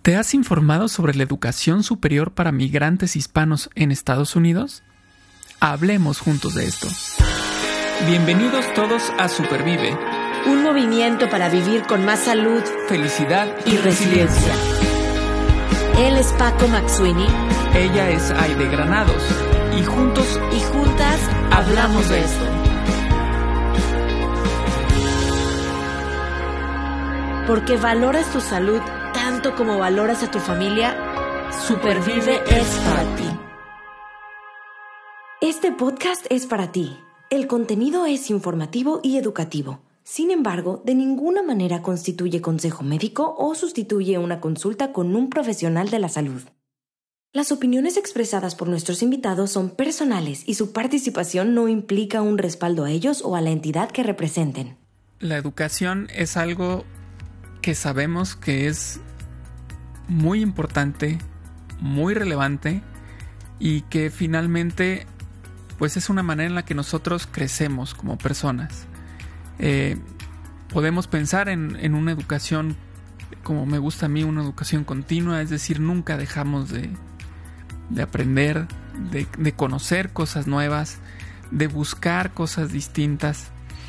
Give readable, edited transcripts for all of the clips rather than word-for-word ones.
¿Te has informado sobre la educación superior para migrantes hispanos en Estados Unidos? Hablemos juntos de esto. Bienvenidos todos a Supervive, un movimiento para vivir con más salud, felicidad y resiliencia. Él es Paco Maxuini. Ella es Aide Granados. Y juntos y juntas hablamos de esto. Porque valoras tu salud tanto como valoras a tu familia, Supervive es para ti. Este podcast es para ti. El contenido es informativo y educativo. Sin embargo, de ninguna manera constituye consejo médico o sustituye una consulta con un profesional de la salud. Las opiniones expresadas por nuestros invitados son personales y su participación no implica un respaldo a ellos o a la entidad que representen. La educación es algo que sabemos que es muy importante, muy relevante y que finalmente pues es una manera en la que nosotros crecemos como personas. Podemos pensar en una educación, como me gusta a mí, una educación continua, es decir, nunca dejamos de aprender, de conocer cosas nuevas, de buscar cosas distintas.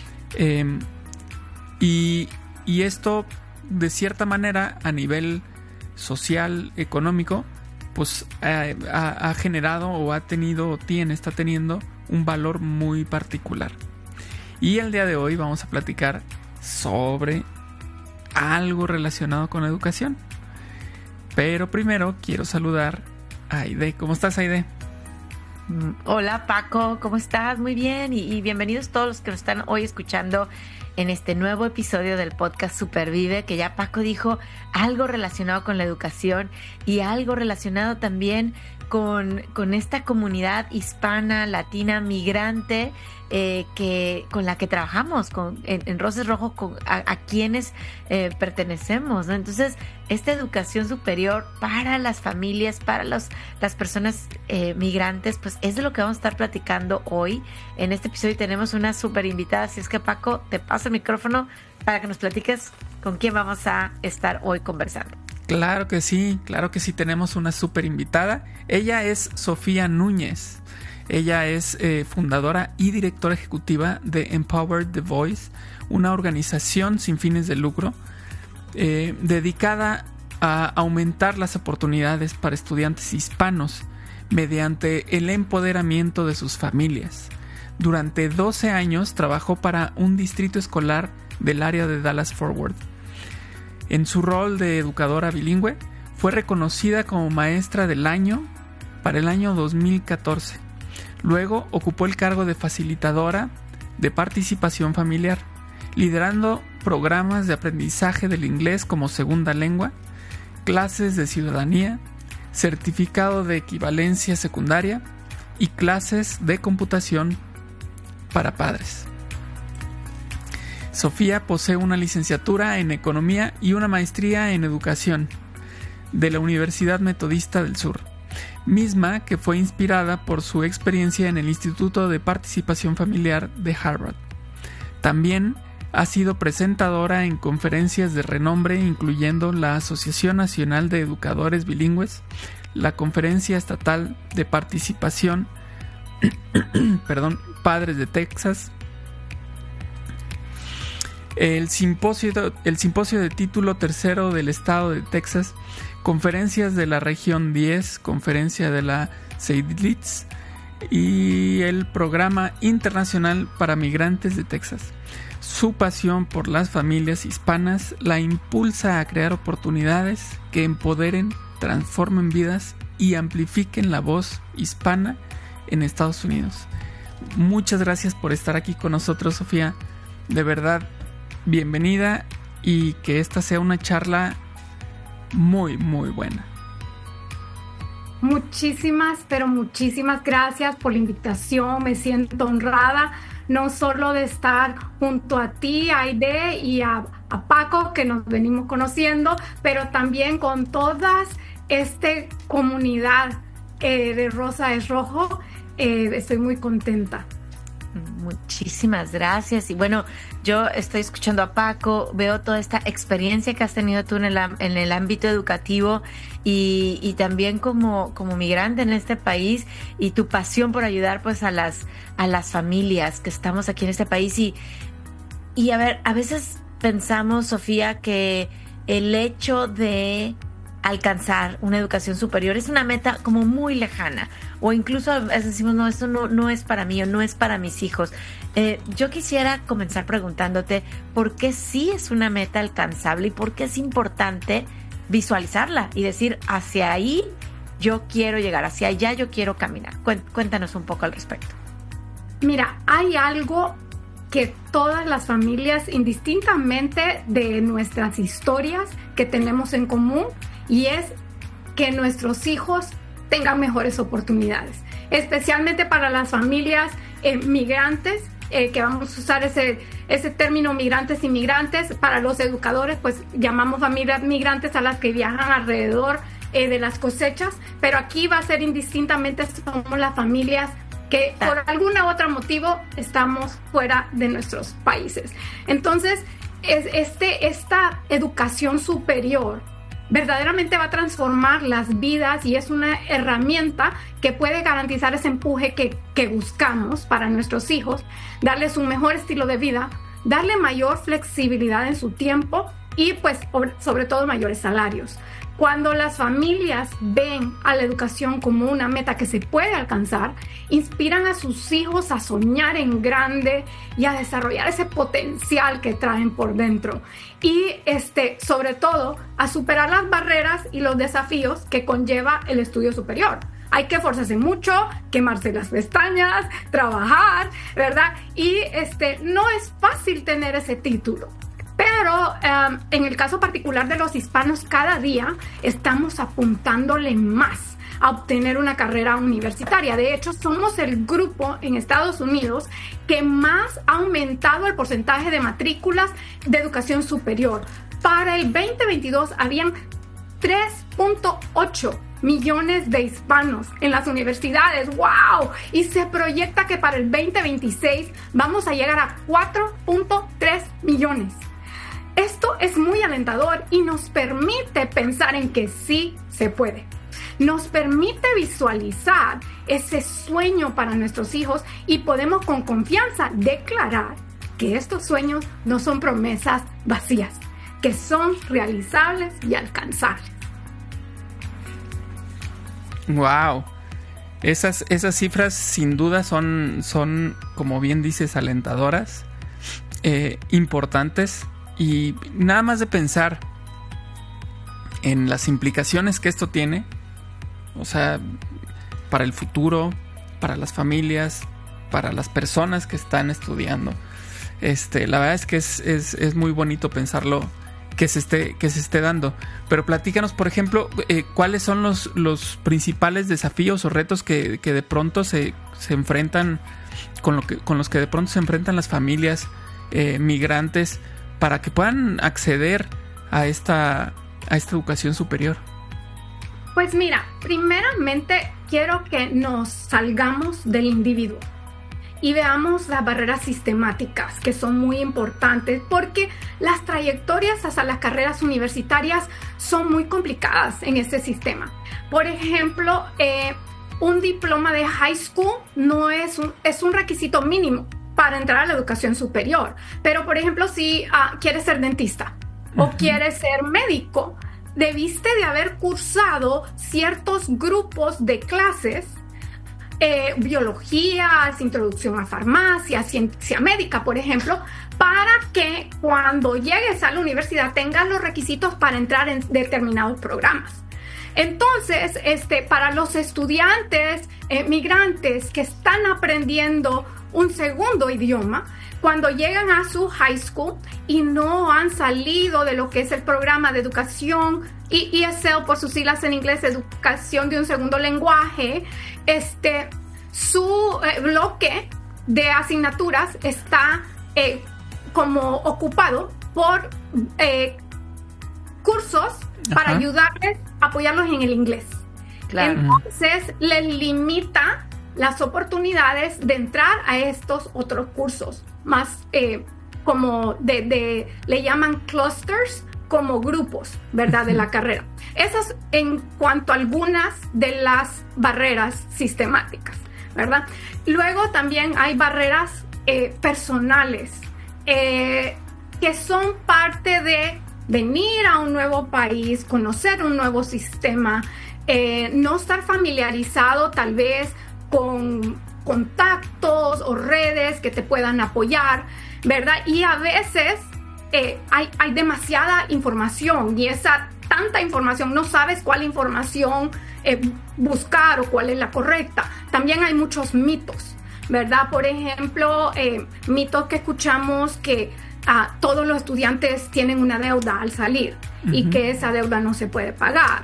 Y esto, de cierta manera, a nivel social, económico, pues ha generado o está teniendo un valor muy particular. Y el día de hoy vamos a platicar sobre algo relacionado con la educación. Pero primero quiero saludar a Aide. ¿Cómo estás, Aide? Hola, Paco, ¿cómo estás? Muy bien y bienvenidos todos los que nos están hoy escuchando en este nuevo episodio del podcast Supervive, que ya Paco dijo algo relacionado con la educación y algo relacionado también con esta comunidad hispana, latina, migrante, con la que trabajamos en Rosas Rojo, a quienes pertenecemos, ¿no? Entonces, esta educación superior para las familias, para las personas migrantes, pues es de lo que vamos a estar platicando hoy. En este episodio tenemos una súper invitada, así es que, Paco, te paso el micrófono para que nos platiques con quién vamos a estar hoy conversando. Claro que sí, tenemos una súper invitada. Ella es Sofía Núñez. Ella es fundadora y directora ejecutiva de Empower the Voice, una organización sin fines de lucro dedicada a aumentar las oportunidades para estudiantes hispanos mediante el empoderamiento de sus familias. Durante 12 años trabajó para un distrito escolar del área de Dallas-Fort Worth. En su rol de educadora bilingüe, fue reconocida como maestra del año para el año 2014. Luego ocupó el cargo de facilitadora de participación familiar, liderando programas de aprendizaje del inglés como segunda lengua, clases de ciudadanía, certificado de equivalencia secundaria y clases de computación para padres. Sofía posee una licenciatura en Economía y una maestría en Educación de la Universidad Metodista del Sur, misma que fue inspirada por su experiencia en el Instituto de Participación Familiar de Harvard. También ha sido presentadora en conferencias de renombre, incluyendo la Asociación Nacional de Educadores Bilingües, la Conferencia Estatal de Participación Padres de Texas, el simposio de título tercero del estado de Texas, conferencias de la región 10, conferencia de la Seydlitz y el programa internacional para migrantes de Texas. Su pasión por las familias hispanas la impulsa a crear oportunidades que empoderen, transformen vidas y amplifiquen la voz hispana en Estados Unidos. Muchas gracias por estar aquí con nosotros, Sofía. De verdad, bienvenida y que esta sea una charla muy, muy buena. Muchísimas gracias por la invitación. Me siento honrada, no solo de estar junto a ti, Aide, y a Paco, que nos venimos conociendo, pero también con toda esta comunidad de Rosa es Rojo. Estoy muy contenta. Muchísimas gracias. Y bueno, yo estoy escuchando a Paco, veo toda esta experiencia que has tenido tú en el ámbito educativo y también como migrante en este país, y tu pasión por ayudar pues a las familias que estamos aquí en este país. Y a ver, a veces pensamos, Sofía, que el hecho de alcanzar una educación superior es una meta como muy lejana, o incluso a veces decimos, no, esto no es para mí o no es para mis hijos. Yo quisiera comenzar preguntándote por qué sí es una meta alcanzable y por qué es importante visualizarla y decir, hacia ahí yo quiero llegar, hacia allá yo quiero caminar. Cuéntanos un poco al respecto. Mira, hay algo que todas las familias, indistintamente de nuestras historias que tenemos en común, y es que nuestros hijos tengan mejores oportunidades, especialmente para las familias migrantes, que vamos a usar ese término migrantes, inmigrantes. Para los educadores, pues llamamos familias migrantes a las que viajan alrededor de las cosechas, pero aquí va a ser indistintamente, somos las familias que por algún otro motivo estamos fuera de nuestros países. Entonces, esta educación superior verdaderamente va a transformar las vidas y es una herramienta que puede garantizar ese empuje que buscamos para nuestros hijos, darles un mejor estilo de vida, darle mayor flexibilidad en su tiempo y pues sobre todo mayores salarios. Cuando las familias ven a la educación como una meta que se puede alcanzar, inspiran a sus hijos a soñar en grande y a desarrollar ese potencial que traen por dentro. Y sobre todo, a superar las barreras y los desafíos que conlleva el estudio superior. Hay que esforzarse mucho, quemarse las pestañas, trabajar, ¿verdad? Y no es fácil tener ese título. Pero en el caso particular de los hispanos, cada día estamos apuntándole más a obtener una carrera universitaria. De hecho, somos el grupo en Estados Unidos que más ha aumentado el porcentaje de matrículas de educación superior. Para el 2022 habían 3.8 millones de hispanos en las universidades. ¡Wow! Y se proyecta que para el 2026 vamos a llegar a 4.3 millones. Esto es muy alentador y nos permite pensar en que sí se puede. Nos permite visualizar ese sueño para nuestros hijos y podemos con confianza declarar que estos sueños no son promesas vacías, que son realizables y alcanzables. ¡Wow! Esas cifras sin duda son, como bien dices, alentadoras, importantes. Y nada más de pensar en las implicaciones que esto tiene, o sea, para el futuro, para las familias, para las personas que están estudiando. La verdad es que es muy bonito pensarlo que se esté dando. Pero platícanos, por ejemplo, cuáles son los principales desafíos o retos que de pronto se enfrentan, con los que de pronto se enfrentan las familias migrantes, para que puedan acceder a esta educación superior. Pues mira, primeramente quiero que nos salgamos del individuo y veamos las barreras sistemáticas, que son muy importantes, porque las trayectorias hacia las carreras universitarias son muy complicadas en este sistema. Por ejemplo, un diploma de high school no es un requisito mínimo para entrar a la educación superior. Pero, por ejemplo, si quieres ser dentista o quieres ser médico, debiste de haber cursado ciertos grupos de clases, biología, introducción a farmacia, ciencia médica, por ejemplo, para que cuando llegues a la universidad tengas los requisitos para entrar en determinados programas. Entonces, para los estudiantes migrantes que están aprendiendo un segundo idioma, cuando llegan a su high school y no han salido de lo que es el programa de educación ESL, por sus siglas en inglés, educación de un segundo lenguaje, su bloque de asignaturas está como ocupado por cursos para ayudarles, apoyarlos en el inglés. Claro. Entonces les limita las oportunidades de entrar a estos otros cursos, más como le llaman clusters, como grupos, ¿verdad?, de la carrera. Esas en cuanto a algunas de las barreras sistemáticas, ¿verdad? Luego también hay barreras personales, que son parte de venir a un nuevo país, conocer un nuevo sistema, no estar familiarizado tal vez con contactos o redes que te puedan apoyar, ¿verdad? Y a veces hay demasiada información, y esa tanta información no sabes cuál información buscar o cuál es la correcta. También hay muchos mitos, ¿verdad? Por ejemplo, mitos que escuchamos que todos los estudiantes tienen una deuda al salir y que esa deuda no se puede pagar.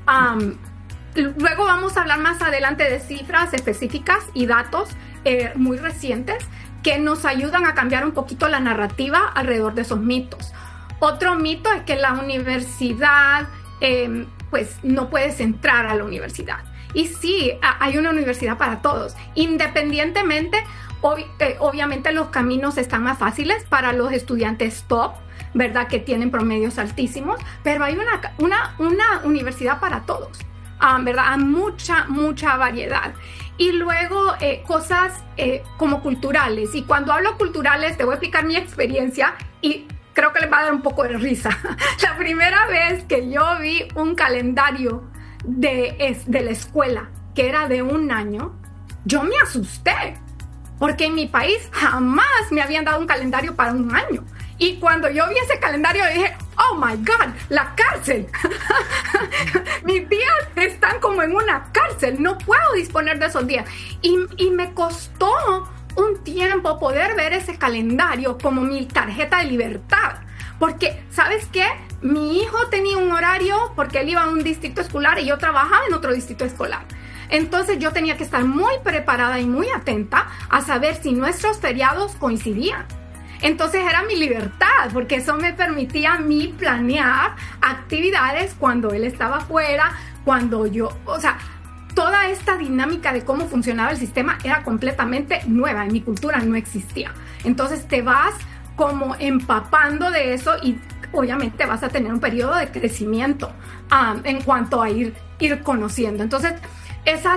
Luego vamos a hablar más adelante de cifras específicas y datos muy recientes que nos ayudan a cambiar un poquito la narrativa alrededor de esos mitos. Otro mito es que la universidad, pues no puedes entrar a la universidad. Y sí, hay una universidad para todos, independientemente. Obviamente los caminos están más fáciles para los estudiantes top, ¿verdad?, que tienen promedios altísimos, pero hay una universidad para todos, ¿verdad? Hay mucha variedad. Y luego cosas como culturales. Y cuando hablo culturales, te voy a explicar mi experiencia y creo que les va a dar un poco de risa. La primera vez que yo vi un calendario de la escuela que era de un año, yo me asusté. Porque en mi país jamás me habían dado un calendario para un año. Y cuando yo vi ese calendario dije, oh my God, la cárcel. Mis días están como en una cárcel, no puedo disponer de esos días. Y me costó un tiempo poder ver ese calendario como mi tarjeta de libertad. Porque, ¿sabes qué? Mi hijo tenía un horario porque él iba a un distrito escolar y yo trabajaba en otro distrito escolar. Entonces yo tenía que estar muy preparada y muy atenta a saber si nuestros feriados coincidían. Entonces era mi libertad, porque eso me permitía a mí planear actividades cuando él estaba fuera, cuando yo, o sea, toda esta dinámica de cómo funcionaba el sistema era completamente nueva, en mi cultura no existía. Entonces te vas como empapando de eso y obviamente vas a tener un periodo de crecimiento en cuanto a ir conociendo. Entonces, esas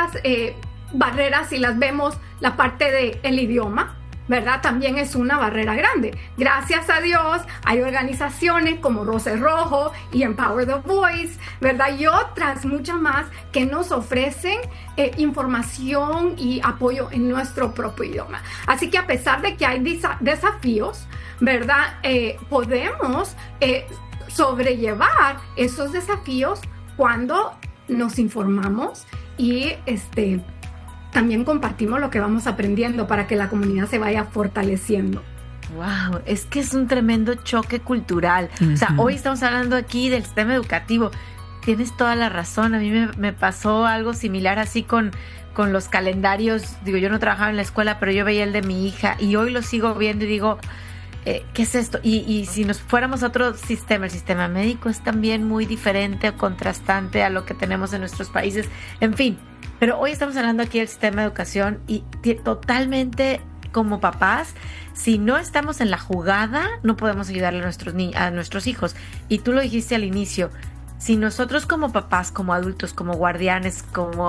barreras, si las vemos, la parte del idioma, ¿verdad?, también es una barrera grande. Gracias a Dios hay organizaciones como Rosa Rojo y Empower the Voice, ¿verdad?, y otras muchas más que nos ofrecen información y apoyo en nuestro propio idioma. Así que a pesar de que hay desafíos, ¿verdad?, podemos sobrellevar esos desafíos cuando nos informamos y también compartimos lo que vamos aprendiendo para que la comunidad se vaya fortaleciendo. Wow, es que es un tremendo choque cultural. O sea, hoy estamos hablando aquí del sistema educativo. Tienes toda la razón. A mí me pasó algo similar así con los calendarios. Digo, yo no trabajaba en la escuela, pero yo veía el de mi hija y hoy lo sigo viendo y digo, ¿qué es esto? Y si nos fuéramos a otro sistema, el sistema médico es también muy diferente o contrastante a lo que tenemos en nuestros países. En fin, pero hoy estamos hablando aquí del sistema de educación y totalmente como papás, si no estamos en la jugada, no podemos ayudarle a nuestros hijos. Y tú lo dijiste al inicio, si nosotros como papás, como adultos, como guardianes, como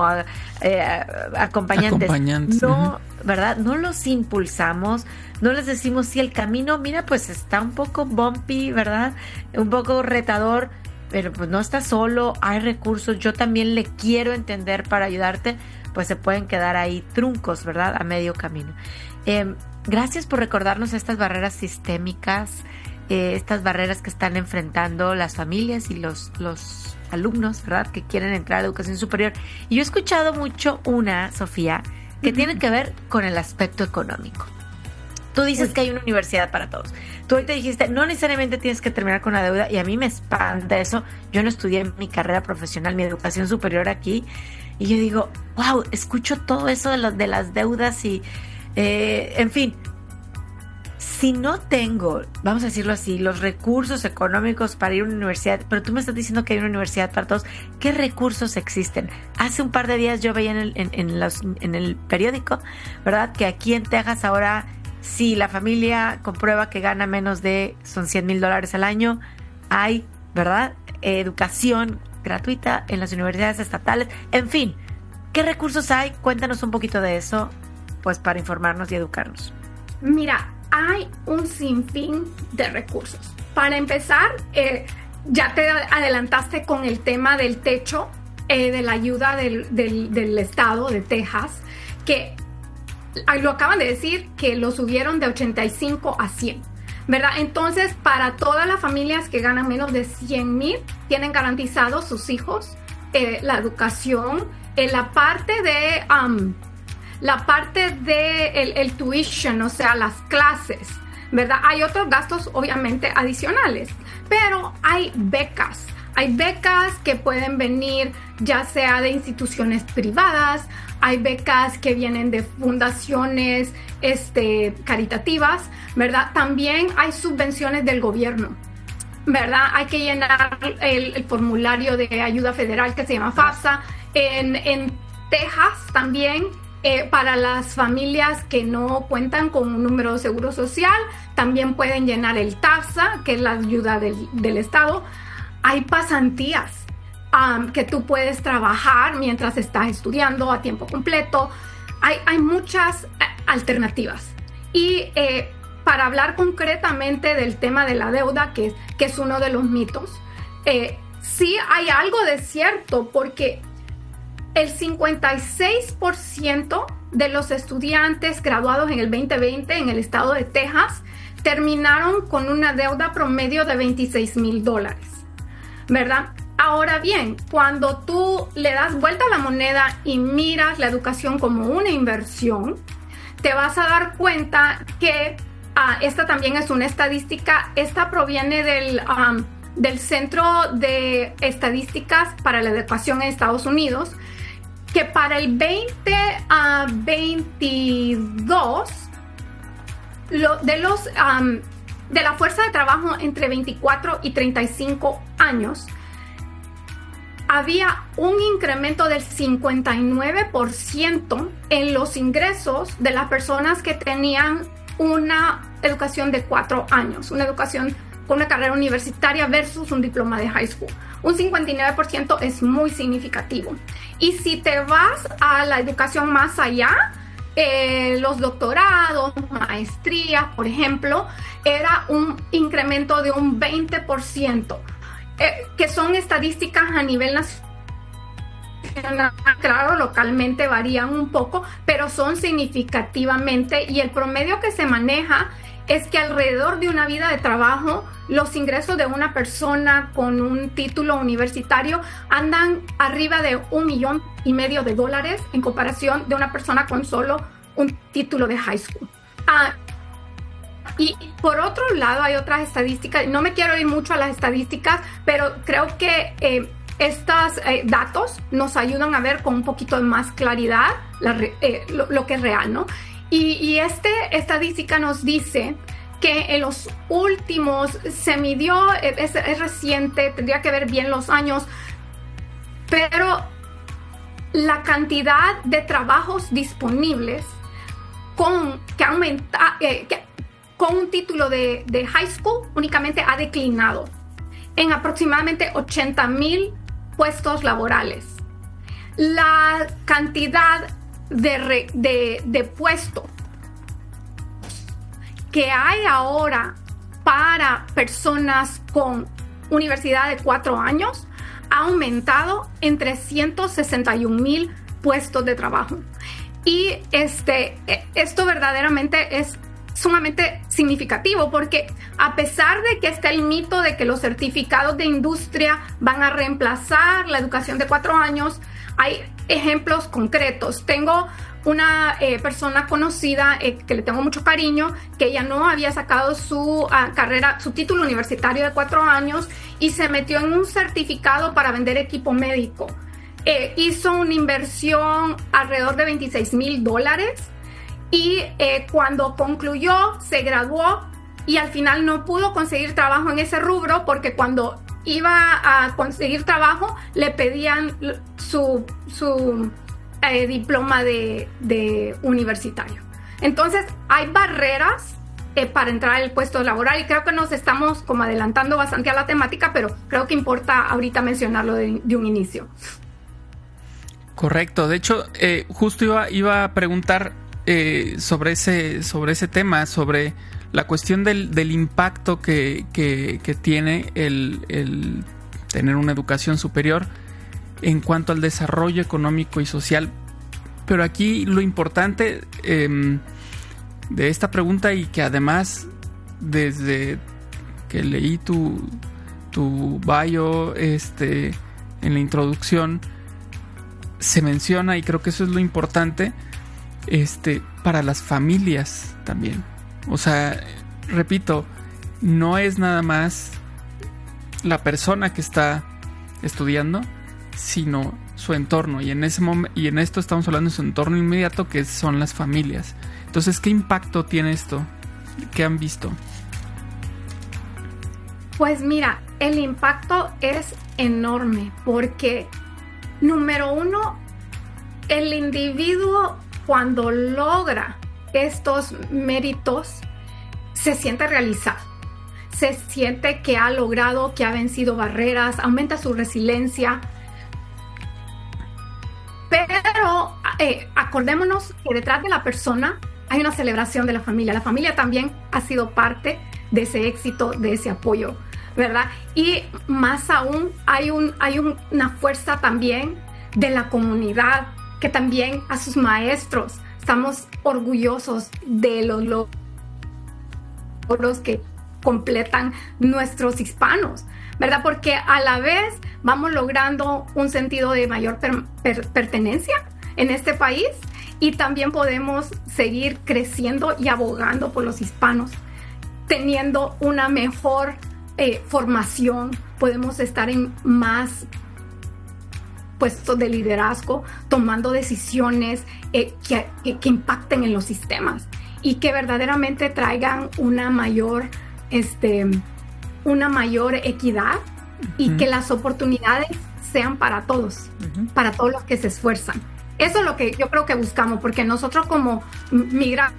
acompañantes, no, ¿verdad?, no los impulsamos, no les decimos si el camino, mira, pues está un poco bumpy, ¿verdad?, un poco retador, pero pues no estás solo, hay recursos, yo también le quiero entender para ayudarte, pues se pueden quedar ahí truncos, ¿verdad?, a medio camino. Gracias por recordarnos estas barreras sistémicas, estas barreras que están enfrentando las familias y los alumnos, ¿verdad?, que quieren entrar a educación superior. Y yo he escuchado mucho Sofía, que tiene que ver con el aspecto económico. Tú dices que hay una universidad para todos. Tú ahorita dijiste, no necesariamente tienes que terminar con la deuda, y a mí me espanta eso. Yo no estudié mi carrera profesional, mi educación superior aquí, y yo digo, wow, escucho todo eso de las deudas y, en fin, si no tengo, vamos a decirlo así, los recursos económicos para ir a una universidad, pero tú me estás diciendo que hay una universidad para todos, ¿qué recursos existen? Hace un par de días yo veía en el periódico, ¿verdad?, que aquí en Texas ahora, si la familia comprueba que gana menos de, son $100,000 al año, hay, ¿verdad?, educación gratuita en las universidades estatales. En fin, ¿qué recursos hay? Cuéntanos un poquito de eso, pues para informarnos y educarnos. Mira, hay un sinfín de recursos. Para empezar, ya te adelantaste con el tema del techo de la ayuda del estado de Texas, que lo acaban de decir que lo subieron de 85 a 100, ¿verdad? Entonces, para todas las familias que ganan menos de 100,000, tienen garantizados sus hijos la educación, la parte de el tuition, o sea, las clases, ¿verdad? Hay otros gastos obviamente adicionales, pero hay becas que pueden venir ya sea de instituciones privadas, hay becas que vienen de fundaciones caritativas, ¿verdad? También hay subvenciones del gobierno, ¿verdad? Hay que llenar el formulario de ayuda federal que se llama FAFSA. En Texas también, para las familias que no cuentan con un número de seguro social, también pueden llenar el TAFSA, que es la ayuda del estado. Hay pasantías que tú puedes trabajar mientras estás estudiando a tiempo completo. Hay muchas alternativas. Y para hablar concretamente del tema de la deuda, que es uno de los mitos, sí hay algo de cierto, porque el 56% de los estudiantes graduados en el 2020 en el estado de Texas terminaron con una deuda promedio de $26,000, ¿verdad? Ahora bien, cuando tú le das vuelta a la moneda y miras la educación como una inversión, te vas a dar cuenta que esta también es una estadística. Esta proviene del Centro de Estadísticas para la Educación en Estados Unidos, que para el 2022 de la fuerza de trabajo entre 24 y 35 años había un incremento del 59% en los ingresos de las personas que tenían una educación de 4 años, una educación con una carrera universitaria versus un diploma de high school. Un 59% es muy significativo. Y si te vas a la educación más allá, los doctorados, maestrías, por ejemplo, era un incremento de un 20%, que son estadísticas a nivel nacional. Claro, localmente varían un poco, pero son significativamente, y el promedio que se maneja es que alrededor de una vida de trabajo, los ingresos de una persona con un título universitario andan arriba de $1,5 million en comparación de una persona con solo un título de high school. Y por otro lado hay otras estadísticas. No me quiero ir mucho a las estadísticas, pero creo que estos datos nos ayudan a ver con un poquito de más claridad lo que es real, ¿no? Y esta estadística nos dice que en los últimos, se midió, es reciente, tendría que ver bien los años, pero la cantidad de trabajos disponibles con un título de high school únicamente ha declinado en aproximadamente 80,000 puestos laborales. La cantidad de puestos que hay ahora para personas con universidad de 4 años ha aumentado en 361,000 puestos de trabajo. Y esto verdaderamente es sumamente significativo, porque a pesar de que está el mito de que los certificados de industria van a reemplazar la educación de 4 años, hay ejemplos concretos. Tengo una persona conocida que le tengo mucho cariño, que ella no había sacado su carrera, su título universitario de 4 años, y se metió en un certificado para vender equipo médico. Hizo una inversión alrededor de $26,000 y cuando concluyó, se graduó y al final no pudo conseguir trabajo en ese rubro porque cuando iba a conseguir trabajo le pedían su diploma de universitario. Entonces hay barreras para entrar al puesto laboral y creo que nos estamos como adelantando bastante a la temática, pero creo que importa ahorita mencionarlo de un inicio. Correcto. De hecho, justo iba a preguntar sobre ese tema, sobre la cuestión del impacto que tiene el tener una educación superior en cuanto al desarrollo económico y social. Pero aquí lo importante de esta pregunta, y que además desde que leí tu bio en la introducción se menciona, y creo que eso es lo importante, para las familias también. O sea, repito, no es nada más la persona que está estudiando, sino su entorno, y en esto estamos hablando de su entorno inmediato, que son las familias. Entonces, ¿qué impacto tiene esto? ¿Qué han visto? Pues mira, el impacto es enorme porque, número uno, el individuo cuando logra estos méritos se siente realizado, se siente que ha logrado, que ha vencido barreras, aumenta su resiliencia. Pero acordémonos que detrás de la persona hay una celebración de la familia. La familia también ha sido parte de ese éxito, de ese apoyo, ¿verdad? Y más aún hay una fuerza también de la comunidad, que también a sus maestros. Estamos orgullosos de los logros que completan nuestros hispanos, ¿verdad? Porque a la vez vamos logrando un sentido de mayor pertenencia en este país, y también podemos seguir creciendo y abogando por los hispanos, teniendo una mejor formación. Podemos estar en más puestos de liderazgo, tomando decisiones que impacten en los sistemas y que verdaderamente traigan una mayor equidad, y que las oportunidades sean para todos, para todos los que se esfuerzan. Eso es lo que yo creo que buscamos, porque nosotros como migrantes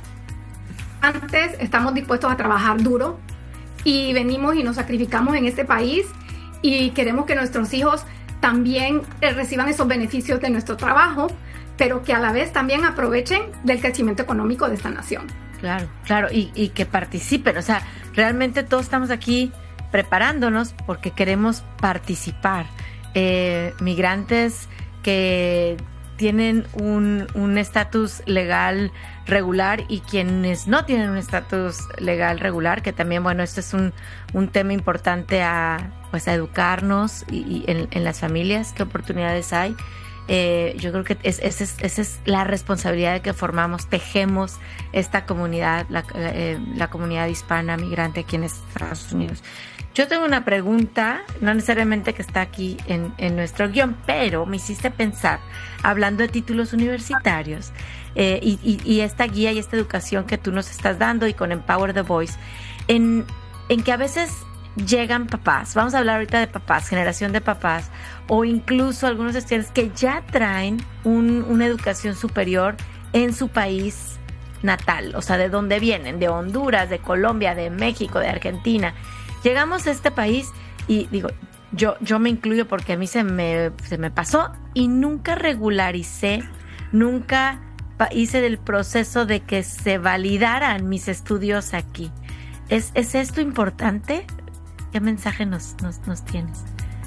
estamos dispuestos a trabajar duro y venimos y nos sacrificamos en este país, y queremos que nuestros hijos también reciban esos beneficios de nuestro trabajo, pero que a la vez también aprovechen del crecimiento económico de esta nación. Claro, y que participen. O sea, realmente todos estamos aquí preparándonos porque queremos participar. Migrantes que tienen un estatus legal regular y quienes no tienen un estatus legal regular, que también, bueno, esto es un tema importante a educarnos y en las familias, qué oportunidades hay. Yo creo que esa es la responsabilidad de que formamos, tejemos esta comunidad, la comunidad hispana migrante aquí en Estados Unidos. Yo tengo una pregunta, no necesariamente que está aquí en nuestro guión, pero me hiciste pensar, hablando de títulos universitarios, y esta guía y esta educación que tú nos estás dando, y con Empower the Voice, en que a veces llegan papás, vamos a hablar ahorita de papás, generación de papás, o incluso algunos estudiantes que ya traen una educación superior en su país natal, o sea, de donde vienen, de Honduras, de Colombia, de México, de Argentina. Llegamos a este país y digo, yo me incluyo porque a mí se me pasó, y nunca regularicé, nunca hice del proceso de que se validaran mis estudios aquí. ¿Es esto importante? ¿Qué mensaje nos tienes?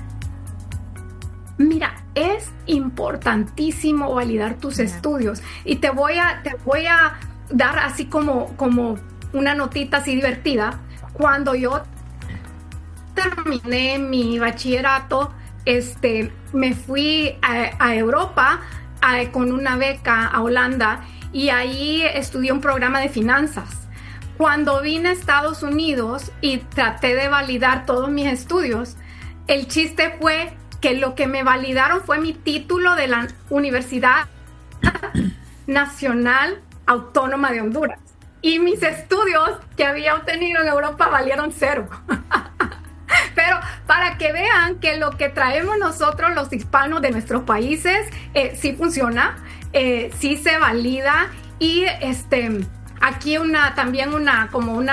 Mira, es importantísimo validar tus estudios, y te voy a dar así como una notita así divertida. Cuando yo terminé mi bachillerato, me fui a Europa con una beca a Holanda, y ahí estudié un programa de finanzas. Cuando vine a Estados Unidos y traté de validar todos mis estudios, el chiste fue que lo que me validaron fue mi título de la Universidad Nacional Autónoma de Honduras. Y mis estudios que había obtenido en Europa valieron 0. Pero para que vean que lo que traemos nosotros los hispanos de nuestros países sí funciona, sí se valida. Y aquí también una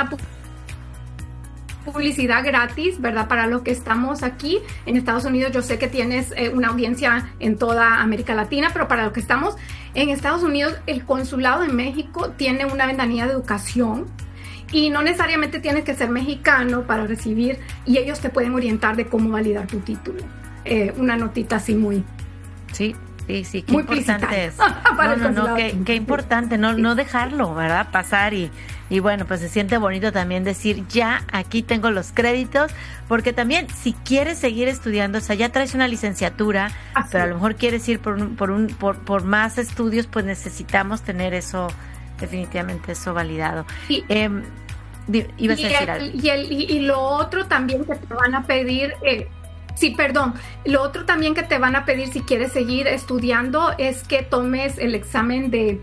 publicidad gratis, ¿verdad? Para los que estamos aquí en Estados Unidos. Yo sé que tienes una audiencia en toda América Latina, pero para los que estamos en Estados Unidos, el consulado en México tiene una ventanilla de educación y no necesariamente tienes que ser mexicano para recibir, y ellos te pueden orientar de cómo validar tu título. Una notita así muy... Sí, qué muy importante es. Qué importante no dejarlo, ¿verdad? Pasar y bueno, pues se siente bonito también decir, ya aquí tengo los créditos, porque también si quieres seguir estudiando, o sea, ya traes una licenciatura, pero a lo mejor quieres ir por más estudios, pues necesitamos tener eso, definitivamente eso validado. Ibas a decir algo. Y lo otro también que te van a pedir... Lo otro también que te van a pedir si quieres seguir estudiando es que tomes el examen de,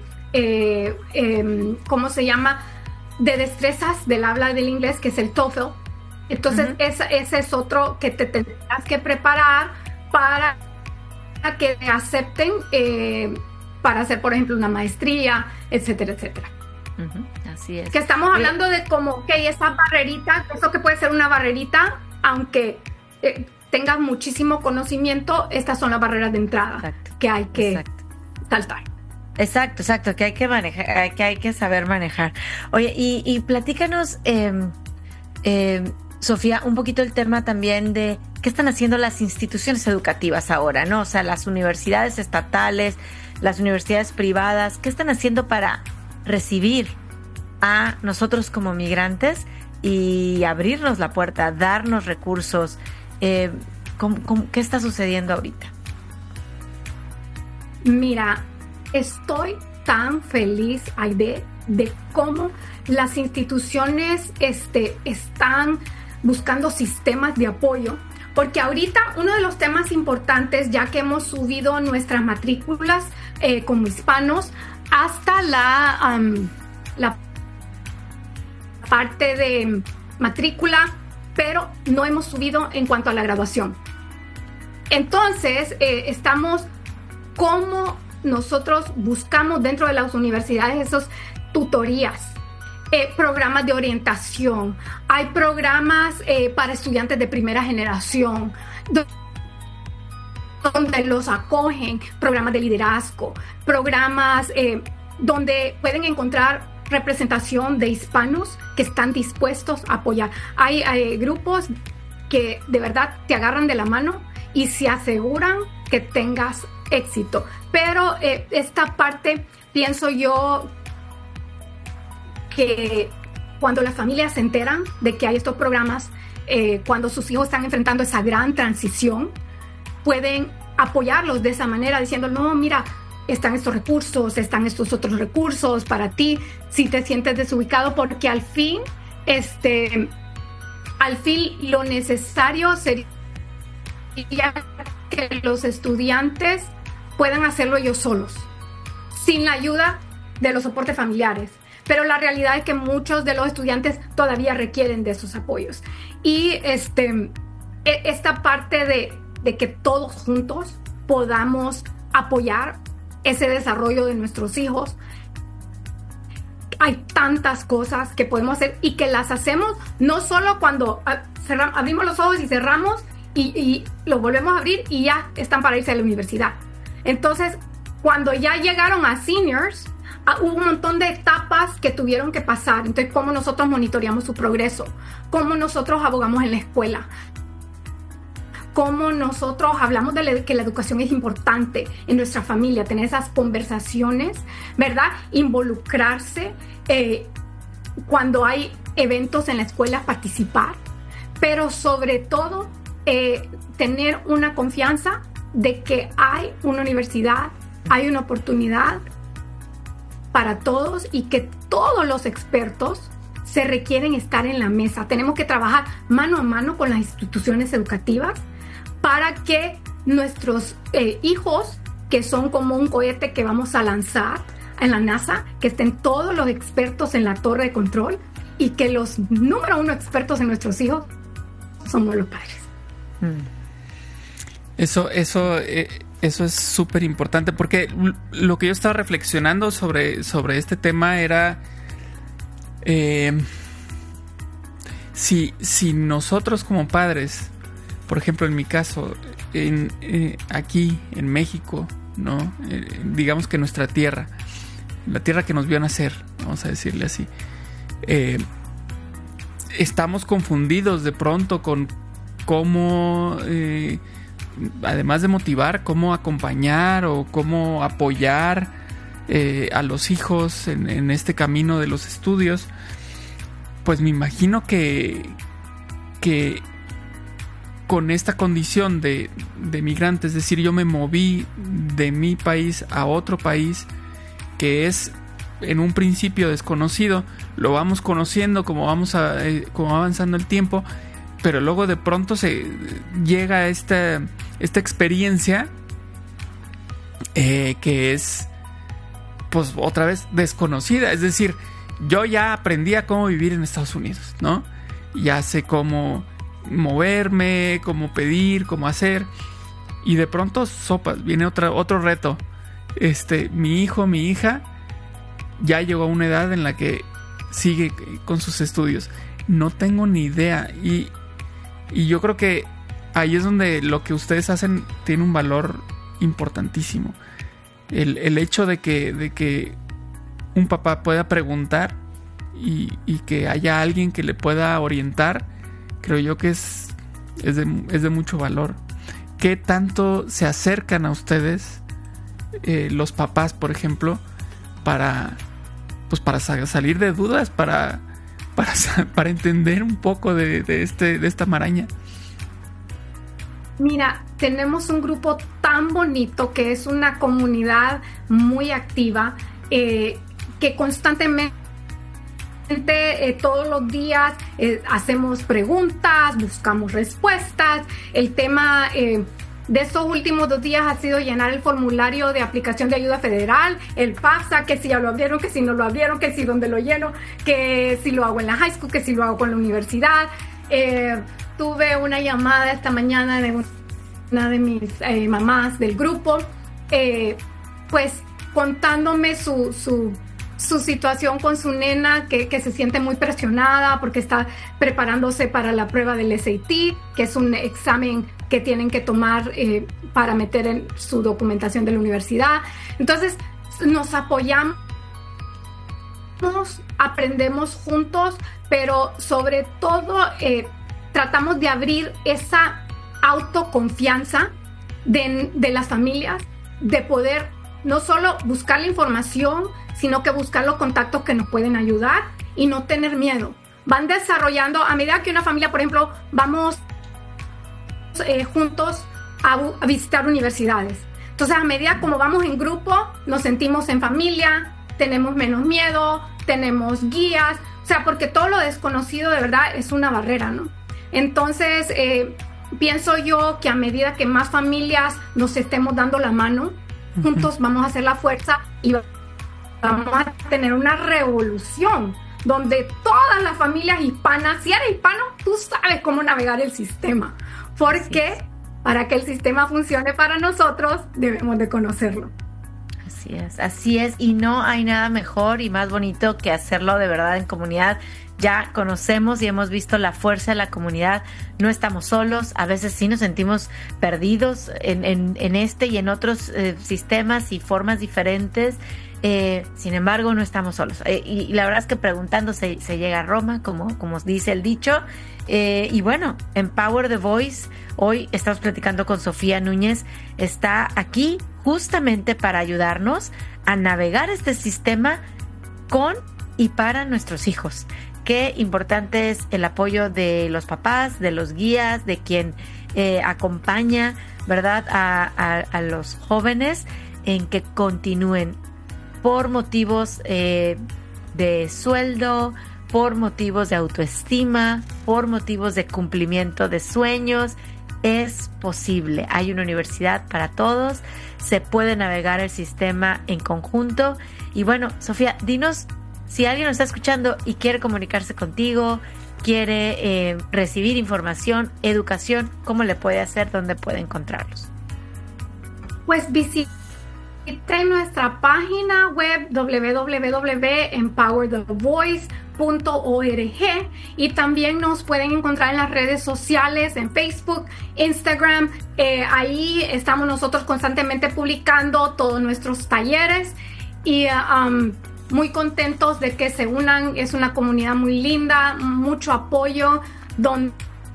¿cómo se llama? De destrezas del habla del inglés, que es el TOEFL. Entonces, ese es otro que te tendrás que preparar para que te acepten para hacer, por ejemplo, una maestría, etcétera, etcétera. Así es. Que estamos hablando de como que esa barrerita, eso que puede ser una barrerita, aunque... tengas muchísimo conocimiento, estas son las barreras de entrada que hay que saltar. Exacto, que hay que manejar, que hay que saber manejar. Oye, y platícanos, Sofía, un poquito el tema también de qué están haciendo las instituciones educativas ahora, ¿no? O sea, las universidades estatales, las universidades privadas, ¿qué están haciendo para recibir a nosotros como migrantes y abrirnos la puerta, darnos recursos? ¿Qué está sucediendo ahorita? Mira, estoy tan feliz, Aide, de cómo las instituciones están buscando sistemas de apoyo, porque ahorita uno de los temas importantes, ya que hemos subido nuestras matrículas como hispanos hasta la parte de matrícula, pero no hemos subido en cuanto a la graduación. Entonces, estamos como nosotros buscamos dentro de las universidades esas tutorías, programas de orientación, hay programas para estudiantes de primera generación, donde los acogen, programas de liderazgo, programas donde pueden encontrar representación de hispanos que están dispuestos a apoyar. Hay grupos que de verdad te agarran de la mano y se aseguran que tengas éxito. Pero esta parte, pienso yo, que cuando las familias se enteran de que hay estos programas, cuando sus hijos están enfrentando esa gran transición, pueden apoyarlos de esa manera, diciendo, no, mira, están estos recursos, están estos otros recursos para ti, si te sientes desubicado, porque al fin lo necesario sería que los estudiantes puedan hacerlo ellos solos, sin la ayuda de los soportes familiares. Pero la realidad es que muchos de los estudiantes todavía requieren de esos apoyos. Y esta parte de que todos juntos podamos apoyar ese desarrollo de nuestros hijos. Hay tantas cosas que podemos hacer y que las hacemos no solo cuando abrimos los ojos y cerramos y los volvemos a abrir y ya están para irse a la universidad. Entonces, cuando ya llegaron a seniors, hubo un montón de etapas que tuvieron que pasar. Entonces, cómo nosotros monitoreamos su progreso, cómo nosotros abogamos en la escuela, cómo nosotros hablamos de que la educación es importante en nuestra familia, tener esas conversaciones, ¿verdad? Involucrarse cuando hay eventos en la escuela, participar, pero sobre todo tener una confianza de que hay una universidad, hay una oportunidad para todos y que todos los expertos se requieren estar en la mesa. Tenemos que trabajar mano a mano con las instituciones educativas para que nuestros hijos, que son como un cohete que vamos a lanzar en la NASA, que estén todos los expertos en la torre de control y que los número 1 expertos en nuestros hijos somos los padres. Eso es súper importante, porque lo que yo estaba reflexionando sobre este tema era si nosotros como padres, por ejemplo en mi caso, aquí en México, ¿no? Digamos que nuestra tierra, la tierra que nos vio nacer, vamos a decirle así, estamos confundidos de pronto con cómo, además de motivar, cómo acompañar o cómo apoyar a los hijos en este camino de los estudios. Pues me imagino que con esta condición de migrante, es decir, yo me moví de mi país a otro país que es en un principio desconocido, lo vamos conociendo como va avanzando el tiempo, pero luego de pronto se llega esta experiencia que es, pues, otra vez desconocida. Es decir, yo ya aprendí a cómo vivir en Estados Unidos, ¿no? Ya sé cómo moverme, cómo pedir, cómo hacer, y de pronto sopas, viene otro reto. Mi hijo, mi hija ya llegó a una edad en la que sigue con sus estudios. No tengo ni idea, y yo creo que ahí es donde lo que ustedes hacen tiene un valor importantísimo. El hecho de que un papá pueda preguntar y que haya alguien que le pueda orientar, creo yo que es de mucho valor. ¿Qué tanto se acercan a ustedes los papás, por ejemplo, para salir de dudas, para entender un poco de esta maraña? Mira, tenemos un grupo tan bonito que es una comunidad muy activa, que constantemente todos los días hacemos preguntas, buscamos respuestas. El tema de estos últimos 2 días ha sido llenar el formulario de aplicación de ayuda federal, el FAFSA, que si ya lo abrieron, que si no lo abrieron, que si dónde lo lleno, que si lo hago en la high school, que si lo hago con la universidad. Tuve una llamada esta mañana de una de mis mamás del grupo, pues contándome su situación con su nena, que se siente muy presionada porque está preparándose para la prueba del SAT, que es un examen que tienen que tomar para meter en su documentación de la universidad. Entonces nos apoyamos, aprendemos juntos, pero sobre todo tratamos de abrir esa autoconfianza de las familias, de poder no solo buscar la información, sino que buscar los contactos que nos pueden ayudar y no tener miedo. Van desarrollando, a medida que una familia, por ejemplo, vamos juntos a visitar universidades. Entonces, a medida como vamos en grupo, nos sentimos en familia, tenemos menos miedo, tenemos guías, o sea, porque todo lo desconocido de verdad es una barrera, ¿no? Entonces, pienso yo que a medida que más familias nos estemos dando la mano, juntos vamos a hacer la fuerza y vamos a tener una revolución donde todas las familias hispanas, si eres hispano, tú sabes cómo navegar el sistema, porque para que el sistema funcione para nosotros debemos de conocerlo. Así es, y no hay nada mejor y más bonito que hacerlo de verdad en comunidad. Ya conocemos y hemos visto la fuerza de la comunidad, no estamos solos, a veces sí nos sentimos perdidos en este y en otros sistemas y formas diferentes, sin embargo no estamos solos, y la verdad es que preguntando se llega a Roma, como dice el dicho. Y bueno, Empower the Voice, hoy estamos platicando con Sofía Núñez, está aquí justamente para ayudarnos a navegar este sistema con y para nuestros hijos. Qué importante es el apoyo de los papás, de los guías, de quien acompaña, ¿verdad?, a los jóvenes en que continúen por motivos de sueldo, por motivos de autoestima, por motivos de cumplimiento de sueños, es posible. Hay una universidad para todos, se puede navegar el sistema en conjunto. Y bueno, Sofía, dinos, si alguien nos está escuchando y quiere comunicarse contigo, quiere recibir información, educación, ¿cómo le puede hacer? ¿Dónde puede encontrarlos? Pues visiten nuestra página web www.empowerthevoice.org y también nos pueden encontrar en las redes sociales, en Facebook, Instagram. Ahí estamos nosotros constantemente publicando todos nuestros talleres y muy contentos de que se unan. Es una comunidad muy linda, mucho apoyo, donde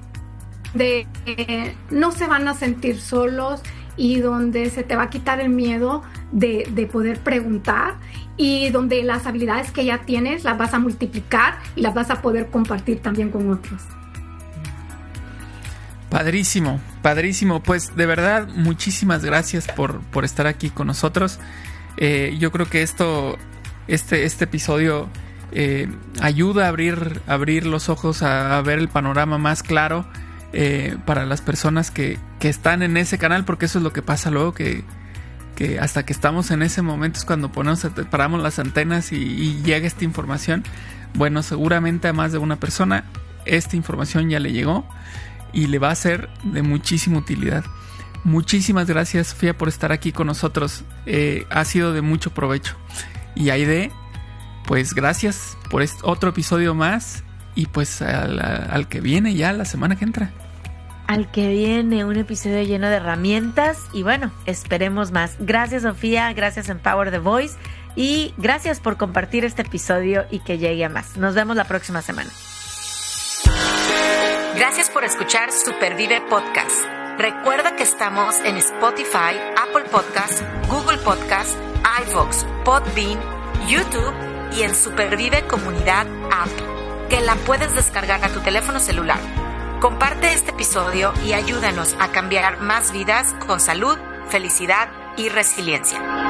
no se van a sentir solos y donde se te va a quitar el miedo de poder preguntar, y donde las habilidades que ya tienes las vas a multiplicar y las vas a poder compartir también con otros. Padrísimo, padrísimo. Pues de verdad, muchísimas gracias por estar aquí con nosotros. Yo creo que este episodio ayuda a abrir los ojos a ver el panorama más claro para las personas que están en ese canal, porque eso es lo que pasa luego, que hasta que estamos en ese momento es cuando paramos las antenas y llega esta información. Bueno, seguramente a más de una persona esta información ya le llegó y le va a ser de muchísima utilidad. Muchísimas gracias, Sofía, por estar aquí con nosotros. Ha sido de mucho provecho. Y Aide, pues gracias por otro episodio más, y pues al que viene ya la semana que entra. Al que viene un episodio lleno de herramientas y bueno, esperemos más. Gracias, Sofía, gracias Empower the Voice y gracias por compartir este episodio y que llegue a más. Nos vemos la próxima semana. Gracias por escuchar Supervive Podcast. Recuerda que estamos en Spotify, Apple Podcast, Google Podcast, iVoox, Podbean, YouTube y en Supervive Comunidad App, que la puedes descargar a tu teléfono celular. Comparte este episodio y ayúdanos a cambiar más vidas con salud, felicidad y resiliencia.